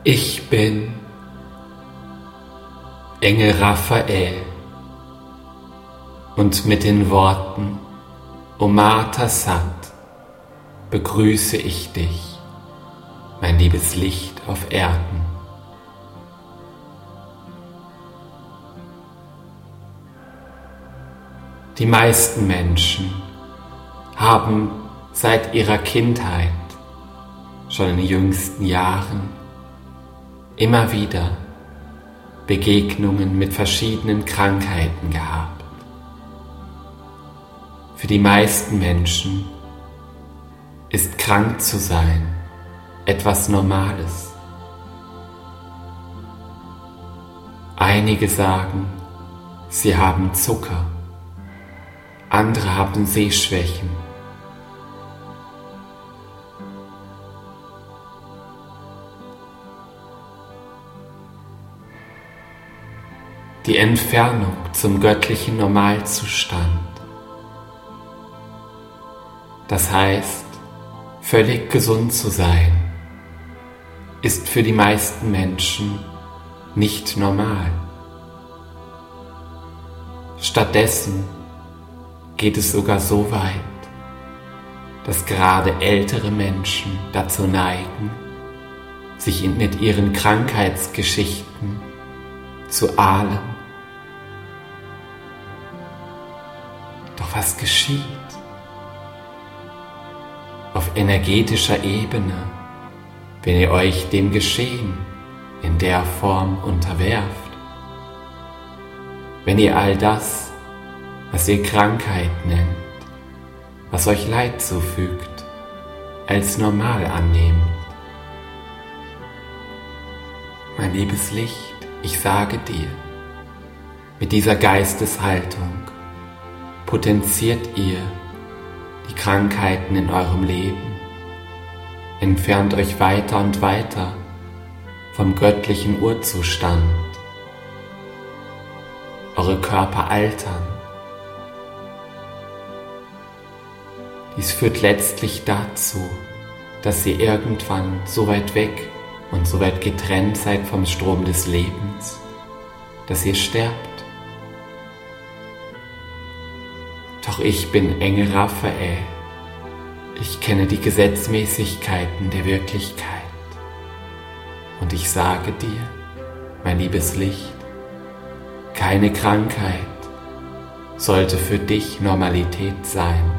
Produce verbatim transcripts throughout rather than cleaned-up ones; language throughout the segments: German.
Ich bin Engel Raphael und mit den Worten Omar Tassat begrüße ich dich, mein liebes Licht auf Erden. Die meisten Menschen haben seit ihrer Kindheit, schon in den jüngsten Jahren, immer wieder Begegnungen mit verschiedenen Krankheiten gehabt. Für die meisten Menschen ist krank zu sein etwas Normales. Einige sagen, sie haben Zucker, andere haben Sehschwächen. Die Entfernung zum göttlichen Normalzustand, das heißt, völlig gesund zu sein, ist für die meisten Menschen nicht normal. Stattdessen geht es sogar so weit, dass gerade ältere Menschen dazu neigen, sich mit ihren Krankheitsgeschichten zu ahlen. Doch was geschieht? Auf energetischer Ebene, wenn ihr euch dem Geschehen in der Form unterwerft, wenn ihr all das, was ihr Krankheit nennt, was euch Leid zufügt, als normal annehmt. Mein liebes Licht, ich sage dir, mit dieser Geisteshaltung potenziert ihr die Krankheiten in eurem Leben, entfernt euch weiter und weiter vom göttlichen Urzustand. Eure Körper altern. Dies führt letztlich dazu, dass ihr irgendwann so weit weg und so weit getrennt seid vom Strom des Lebens, dass ihr sterbt. Doch ich bin Engel Raphael. Ich kenne die Gesetzmäßigkeiten der Wirklichkeit. Und ich sage dir, mein liebes Licht, keine Krankheit sollte für dich Normalität sein.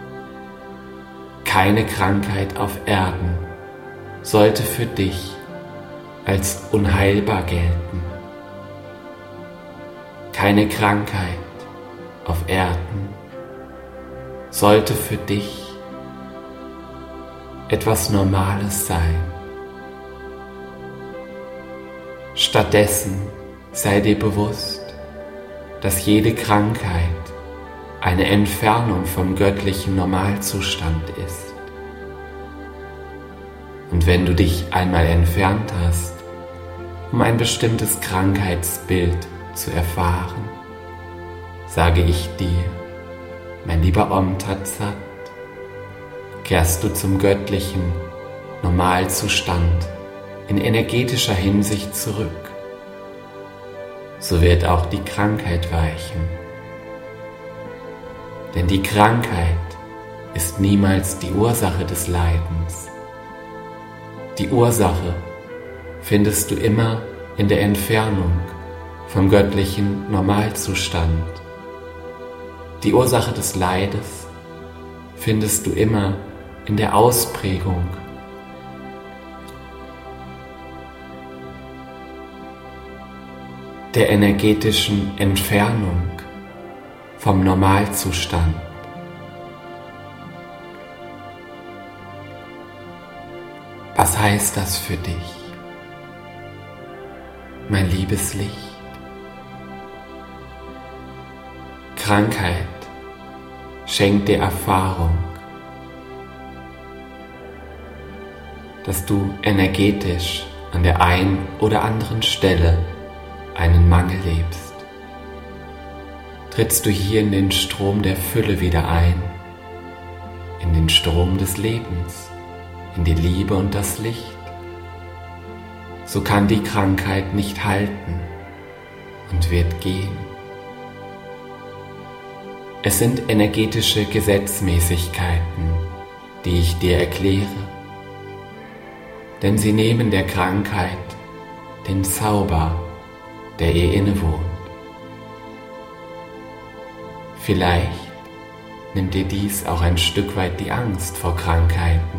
Keine Krankheit auf Erden sollte für dich als unheilbar gelten. Keine Krankheit auf Erden sollte für dich etwas Normales sein. Stattdessen sei dir bewusst, dass jede Krankheit eine Entfernung vom göttlichen Normalzustand ist. Und wenn du dich einmal entfernt hast, um ein bestimmtes Krankheitsbild zu erfahren, sage ich dir, mein lieber Om Tat Sat, kehrst du zum göttlichen Normalzustand in energetischer Hinsicht zurück, so wird auch die Krankheit weichen. Denn die Krankheit ist niemals die Ursache des Leidens. Die Ursache findest du immer in der Entfernung vom göttlichen Normalzustand. Die Ursache des Leides findest du immer in der Ausprägung der energetischen Entfernung vom Normalzustand. Was heißt das für dich, mein liebes Licht? Krankheit schenkt dir Erfahrung, dass du energetisch an der einen oder anderen Stelle einen Mangel lebst. Trittst du hier in den Strom der Fülle wieder ein, in den Strom des Lebens, in die Liebe und das Licht, so kann die Krankheit nicht halten und wird gehen. Es sind energetische Gesetzmäßigkeiten, die ich dir erkläre, denn sie nehmen der Krankheit den Zauber, der ihr innewohnt. Vielleicht nimmt dir dies auch ein Stück weit die Angst vor Krankheiten.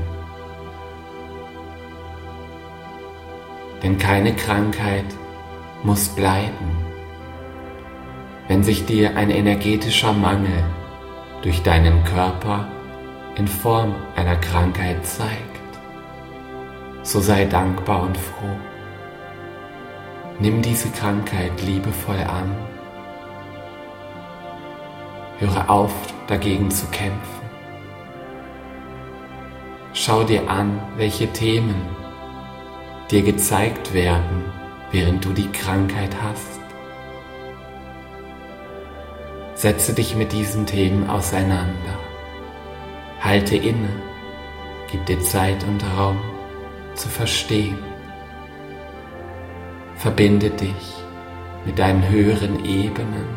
Denn keine Krankheit muss bleiben. Wenn sich dir ein energetischer Mangel durch deinen Körper in Form einer Krankheit zeigt, so sei dankbar und froh. Nimm diese Krankheit liebevoll an. Höre auf, dagegen zu kämpfen. Schau dir an, welche Themen dir gezeigt werden, während du die Krankheit hast. Setze dich mit diesen Themen auseinander. Halte inne, gib dir Zeit und Raum zu verstehen. Verbinde dich mit deinen höheren Ebenen.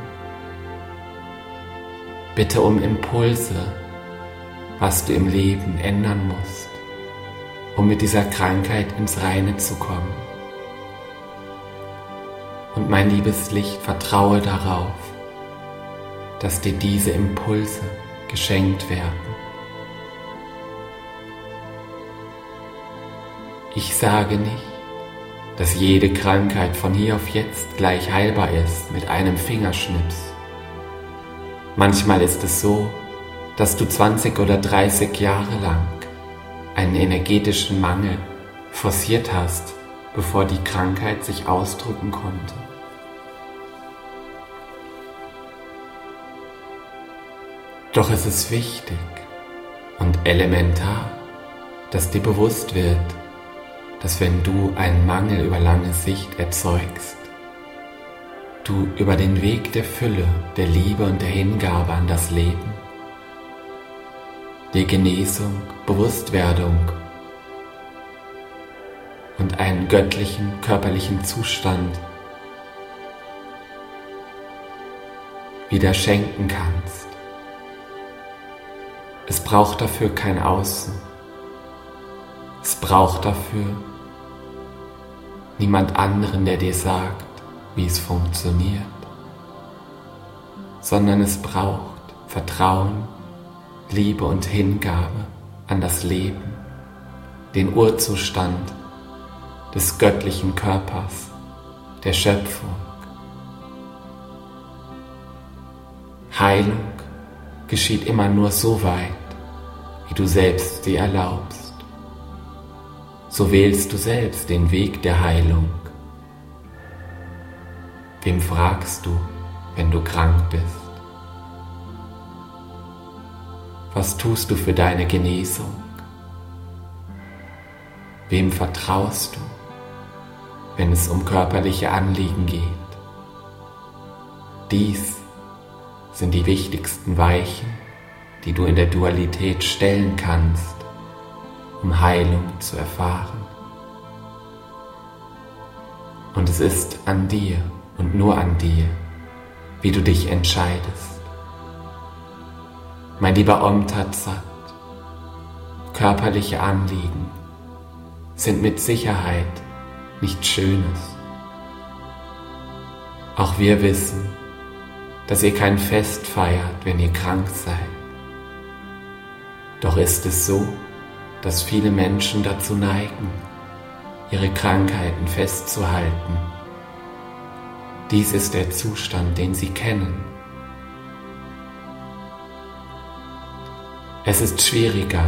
Bitte um Impulse, was du im Leben ändern musst, um mit dieser Krankheit ins Reine zu kommen. Und mein liebes Licht, vertraue darauf, dass dir diese Impulse geschenkt werden. Ich sage nicht, dass jede Krankheit von hier auf jetzt gleich heilbar ist mit einem Fingerschnips. Manchmal ist es so, dass du zwanzig oder dreißig Jahre lang einen energetischen Mangel forciert hast, bevor die Krankheit sich ausdrücken konnte. Doch es ist wichtig und elementar, dass dir bewusst wird, dass wenn du einen Mangel über lange Sicht erzeugst, du über den Weg der Fülle, der Liebe und der Hingabe an das Leben, die Genesung, Bewusstwerdung und einen göttlichen, körperlichen Zustand wieder schenken kannst. Es braucht dafür kein Außen. Es braucht dafür niemand anderen, der dir sagt, wie es funktioniert, sondern es braucht Vertrauen, Liebe und Hingabe an das Leben, den Urzustand des göttlichen Körpers, der Schöpfung. Heilung geschieht immer nur so weit, wie du selbst sie erlaubst. So wählst du selbst den Weg der Heilung. Wem fragst du, wenn du krank bist? Was tust du für deine Genesung? Wem vertraust du, wenn es um körperliche Anliegen geht? Dies sind die wichtigsten Weichen, die du in der Dualität stellen kannst, um Heilung zu erfahren. Und es ist an dir und nur an dir, wie du dich entscheidest. Mein lieber Om Tat Sat, körperliche Anliegen sind mit Sicherheit nichts Schönes. Auch wir wissen, dass ihr kein Fest feiert, wenn ihr krank seid. Doch ist es so, dass viele Menschen dazu neigen, ihre Krankheiten festzuhalten. Dies ist der Zustand, den sie kennen. Es ist schwieriger,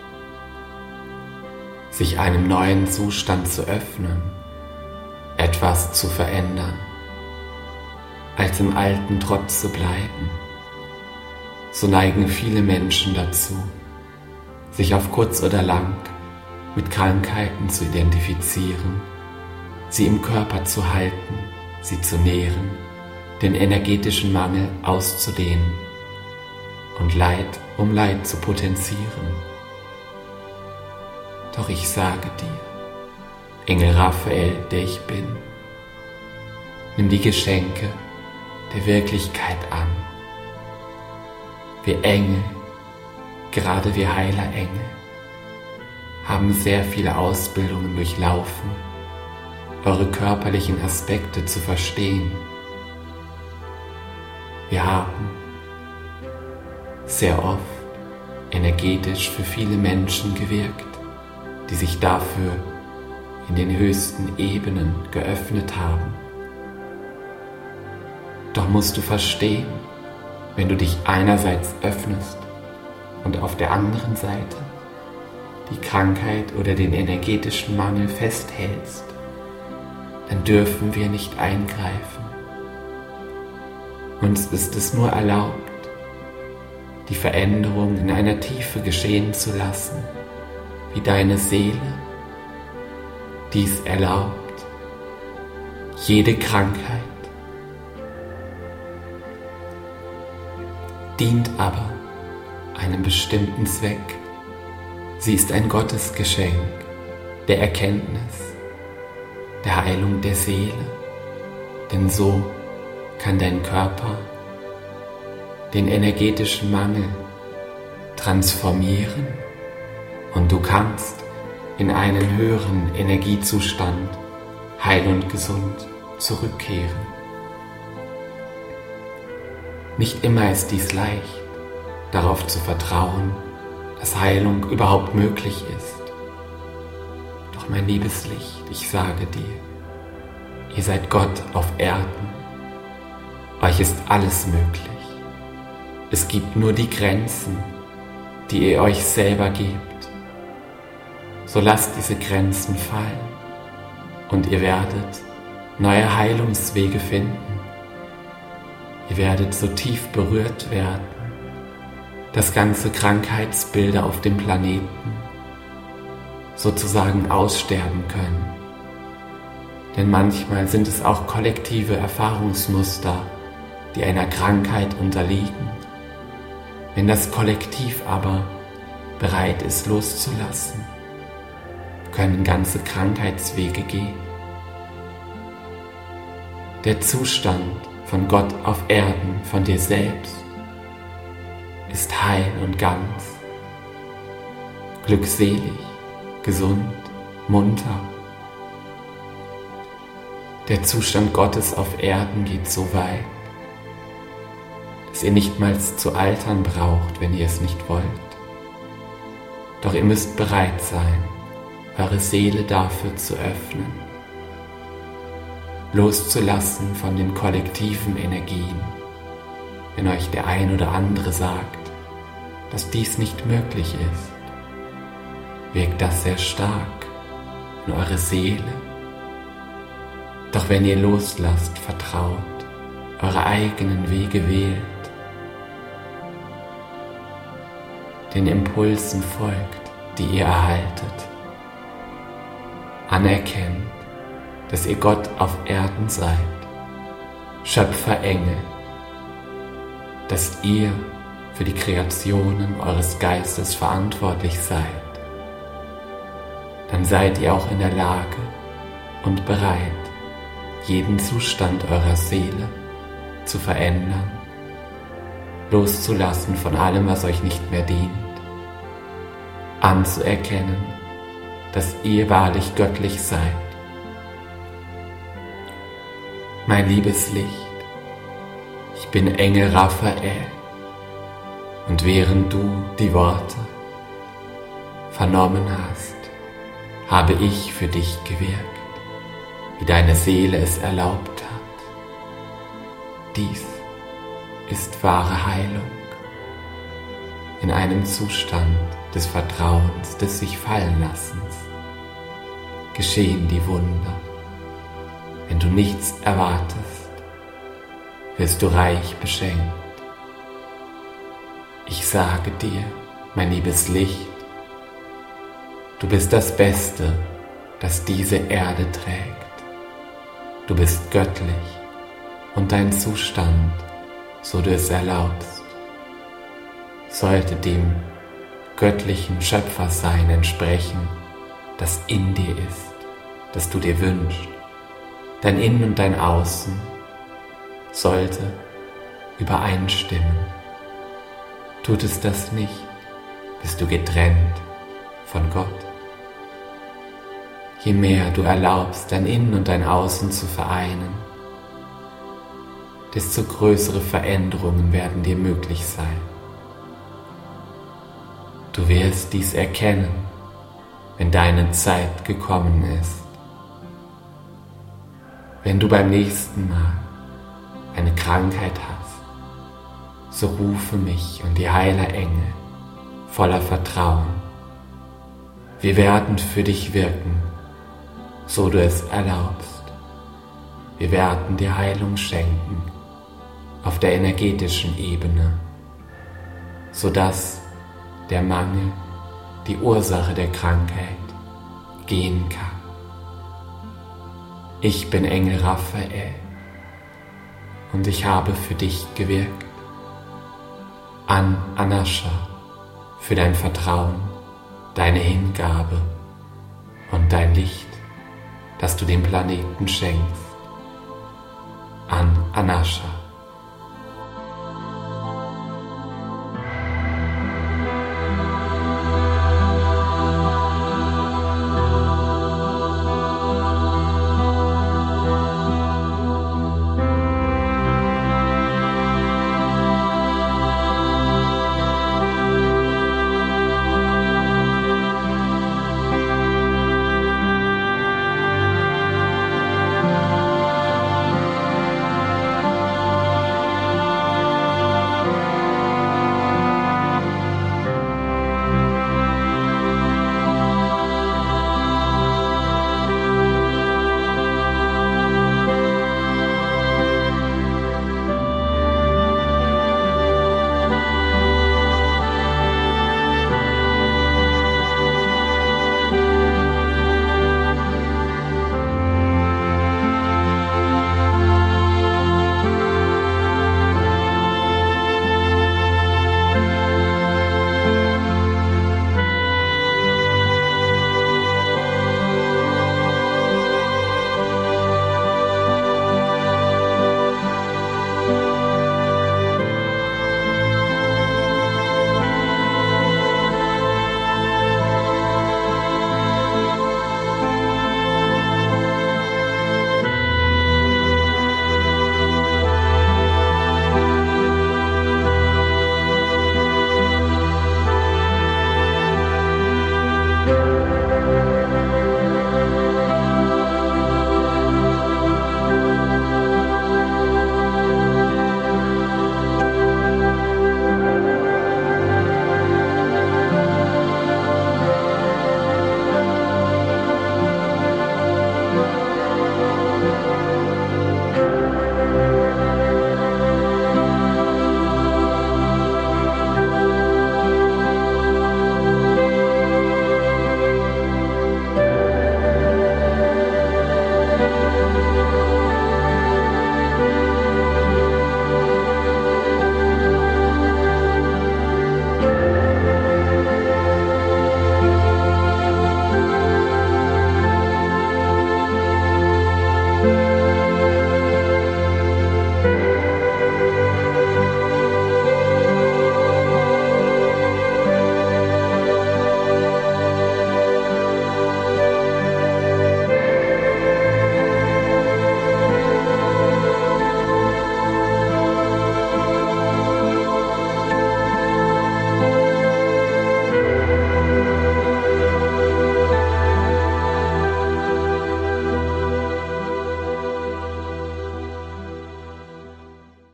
sich einem neuen Zustand zu öffnen, etwas zu verändern, als im alten Trott zu bleiben. So neigen viele Menschen dazu, sich auf kurz oder lang mit Krankheiten zu identifizieren, sie im Körper zu halten, sie zu nähren, den energetischen Mangel auszudehnen und Leid um Leid zu potenzieren. Doch ich sage dir, Engel Raphael, der ich bin. Nimm die Geschenke der Wirklichkeit an. Wir Engel, gerade wir Heilerengel, haben sehr viele Ausbildungen durchlaufen, eure körperlichen Aspekte zu verstehen. Wir haben sehr oft energetisch für viele Menschen gewirkt, die sich dafür in den höchsten Ebenen geöffnet haben. Doch musst du verstehen, wenn du dich einerseits öffnest und auf der anderen Seite die Krankheit oder den energetischen Mangel festhältst, dann dürfen wir nicht eingreifen. Uns ist es nur erlaubt, die Veränderung in einer Tiefe geschehen zu lassen, wie deine Seele dies erlaubt. Jede Krankheit dient aber einem bestimmten Zweck. Sie ist ein Gottesgeschenk der Erkenntnis, der Heilung der Seele, denn so kann dein Körper den energetischen Mangel transformieren und du kannst in einen höheren Energiezustand heil und gesund zurückkehren. Nicht immer ist dies leicht, darauf zu vertrauen, dass Heilung überhaupt möglich ist. Doch mein liebes Licht, ich sage dir, ihr seid Gott auf Erden. Euch ist alles möglich. Es gibt nur die Grenzen, die ihr euch selber gebt. So lasst diese Grenzen fallen und ihr werdet neue Heilungswege finden. Ihr werdet so tief berührt werden, dass ganze Krankheitsbilder auf dem Planeten sozusagen aussterben können. Denn manchmal sind es auch kollektive Erfahrungsmuster, die einer Krankheit unterliegen. Wenn das Kollektiv aber bereit ist loszulassen, können ganze Krankheitswege gehen. Der Zustand von Gott auf Erden, von dir selbst, ist heil und ganz, glückselig, gesund, munter. Der Zustand Gottes auf Erden geht so weit, dass ihr nichtmals zu altern braucht, wenn ihr es nicht wollt. Doch ihr müsst bereit sein, eure Seele dafür zu öffnen, loszulassen von den kollektiven Energien. Wenn euch der ein oder andere sagt, dass dies nicht möglich ist, wirkt das sehr stark in eure Seele. Doch wenn ihr loslasst, vertraut, eure eigenen Wege wählt, den Impulsen folgt, die ihr erhaltet, anerkennt, dass ihr Gott auf Erden seid, Schöpferengel, dass ihr für die Kreationen eures Geistes verantwortlich seid, dann seid ihr auch in der Lage und bereit, jeden Zustand eurer Seele zu verändern, loszulassen von allem, was euch nicht mehr dient, anzuerkennen, dass ihr wahrlich göttlich seid. Mein liebes Licht, ich bin Engel Raphael, und während du die Worte vernommen hast, habe ich für dich gewirkt, wie deine Seele es erlaubt hat. Dies ist wahre Heilung. In einem Zustand des Vertrauens, des sich fallen Lassens, geschehen die Wunder. Wenn du nichts erwartest, wirst du reich beschenkt. Ich sage dir, mein liebes Licht, du bist das Beste, das diese Erde trägt. Du bist göttlich und dein Zustand, so du es erlaubst, sollte dem göttlichen Schöpfersein entsprechen, das in dir ist, das du dir wünschst, dein Innen und dein Außen, sollte übereinstimmen. Tut es das nicht, bist du getrennt von Gott. Je mehr du erlaubst, dein Innen und dein Außen zu vereinen, desto größere Veränderungen werden dir möglich sein. Du wirst dies erkennen, wenn deine Zeit gekommen ist. Wenn du beim nächsten Mal eine Krankheit hast, so rufe mich und die Heilerengel voller Vertrauen. Wir werden für dich wirken, so du es erlaubst. Wir werden dir Heilung schenken auf der energetischen Ebene, sodass der Mangel, die Ursache der Krankheit, gehen kann. Ich bin Engel Raphael und ich habe für dich gewirkt. An Anascha für dein Vertrauen, deine Hingabe und dein Licht, das du dem Planeten schenkst. An Anascha.